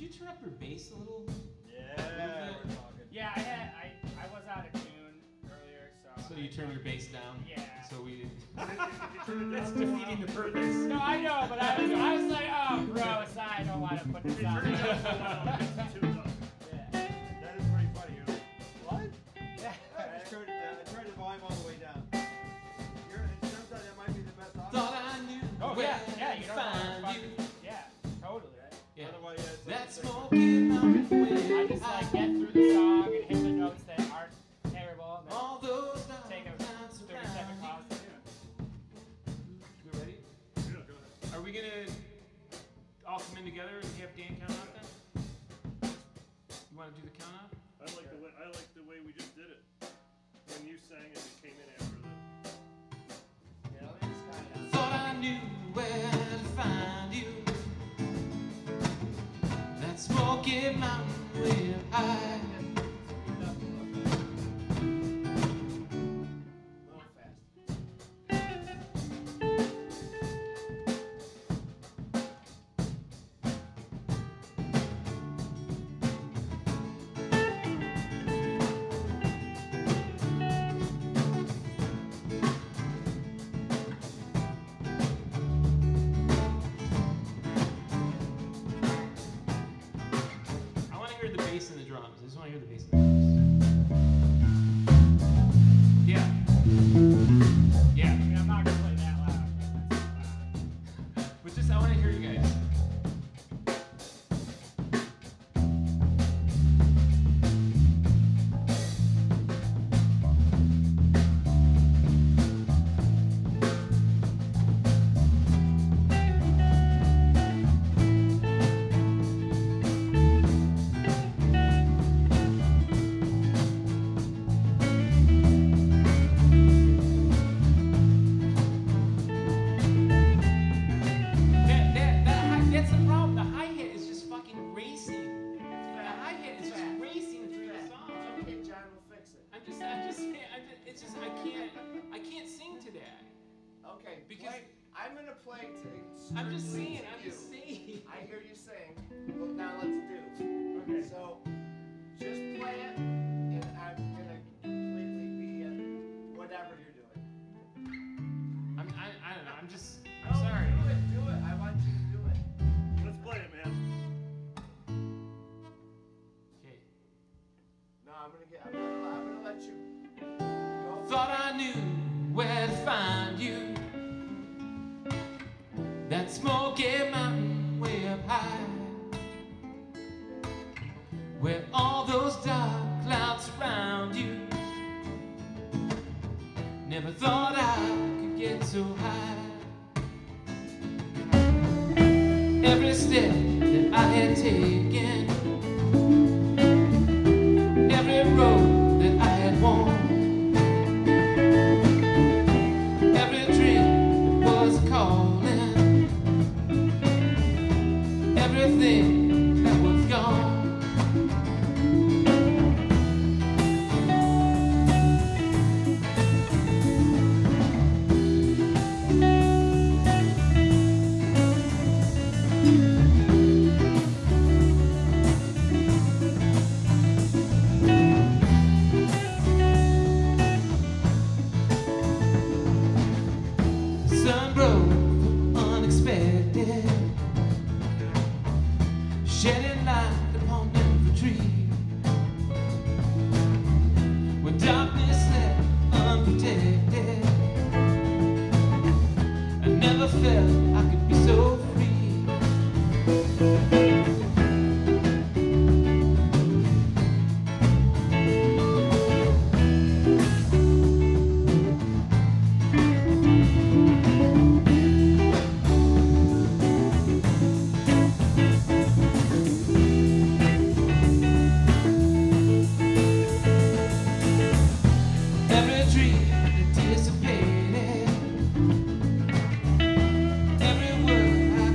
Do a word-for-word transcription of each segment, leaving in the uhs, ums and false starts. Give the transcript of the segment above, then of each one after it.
you turn up your bass a little? Yeah, we're talking. Yeah, I had I, I was out of tune earlier, so. So you turn your bass down? Yeah. So we. That's defeating the purpose. No, I know, but I was I was like, oh, gross. I don't want to put this out. Yeah. That is pretty funny. You're like, what? Yeah. I just turned it down. I turned the volume all the way down. You're, it turns out that might be the best option. Thought I knew. Oh where yeah, yeah. You to don't know find where you. fucking, yeah, totally. Yeah. Otherwise, yeah, it's like That's the same smoking mountain I wind. just like get through the song and hit the notes that aren't terrible. And then All those take a nights thirty second around pause. you. We ready? Yeah, go ahead. Are we gonna all come in together and have Dan count out then? You want to do the count out? I like the way I like the way we just did it. When you sang it, it came in after the. Yeah, let me just kind of. Thought I knew where to find you. That smoky mountain way up high. I want to hear the bass and the drums. I just want to hear the bass and the drums. Yeah. Yeah. I mean, I'm not gonna play that loud. But that's loud. But just, I want to hear you guys. That, that, that hi- that's the problem. The hi-hat is just fucking racing. The hi-hat is just racing through the song. Okay, John will fix it. I'm just, I'm just, saying- I'm just, it's just, I can't, I can't sing to that. Okay, Because- play, I'm gonna play to. I'm just strictly saying, to I'm you. just saying. I hear you sing. Well, now let's do. Okay. So, just play it, and I'm gonna completely be uh, whatever you're doing. I'm, I, I don't know. I'm just, I'm No, sorry. Do it, do it. I want you to do it. Let's play it, man. Okay. No, I'm gonna get. I'm gonna. I'm gonna let you go. Thought I knew where to find you. That smoky mountain way up high, where all those dark clouds surround you. Never thought I could get so high. Every step that I had taken, every road that I had worn, every dream that was calling, everything that was gone. Sun broke unexpected, shedding light upon every tree. When darkness slept unprotected, I never felt I could be so free. Every dream that dissipated, every word I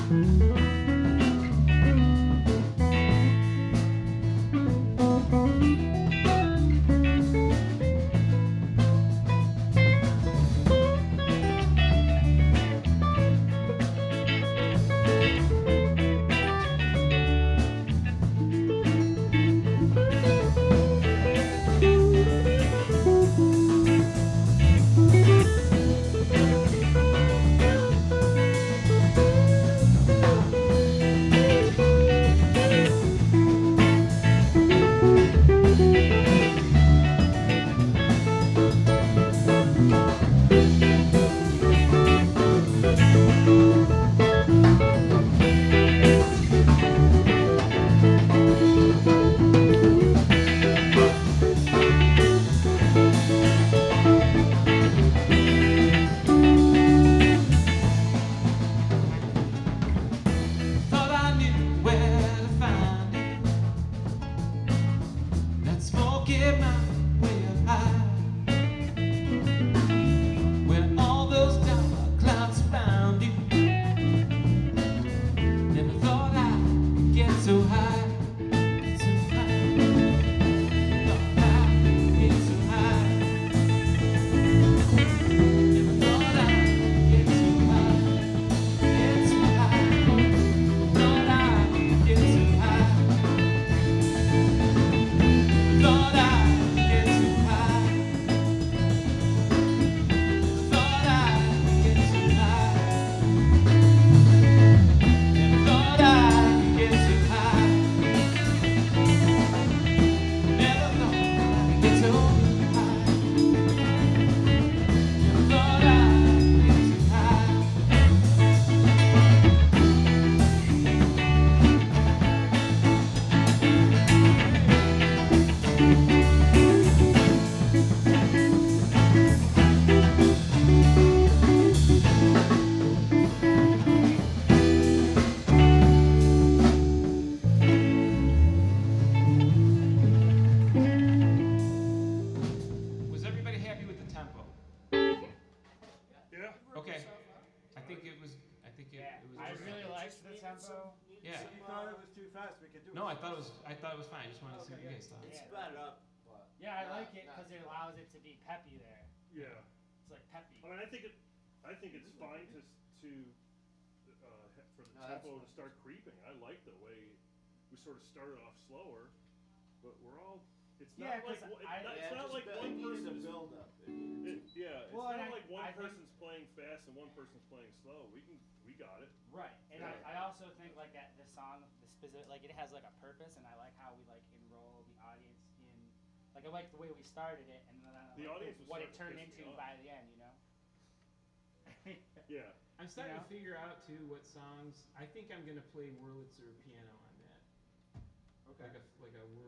Thought I knew where to find it. That smoky mountain way up high, where all those dark clouds surround you. Never thought I'd get so high, so high. Thought I'd get so high. Never thought I'd get so high, get so high. Thought I'd get so high. Thought I'd get so high. Thought I'd get so high. Never thought I'd get so high. Never thought I'd get so high. Never thought I'd get so high. Was everybody happy with the tempo? Yeah. Okay. I think it was. I think it, Yeah, it was. I really liked the tempo. Yeah. If you thought it was too fast, we could do it. No, I thought it was. I thought it was fine. I just wanted to see what you guys thought. It's Yeah. sped up, but. Yeah, I not- like it not- because it allows it to be peppy there. Yeah. It's like peppy. I mean, I think it. I think it's fine to s- to uh, he- for the No, that's tempo to fine. start creeping. I like the way we sort of started off slower, but we're all. It's Yeah, not like 'cause one- it's I- not, Yeah, it's not just like build- one it needs person a is. build up. It, yeah, it's Well, and not I- like one I think- person's playing fast and one person's playing slow. We can, we got it. Right, and Yeah. I, I also think like that the song, the specific, like it has like a purpose, and I like how we like enroll the audience in, like I like the way we started it, and then I The like audience was what it starting turned to piss me into off. by the end, you know. Yeah. I'm starting know? to figure out too what songs. I think I'm gonna play Wurlitzer piano on that. Okay. Like a like a Wurlitzer.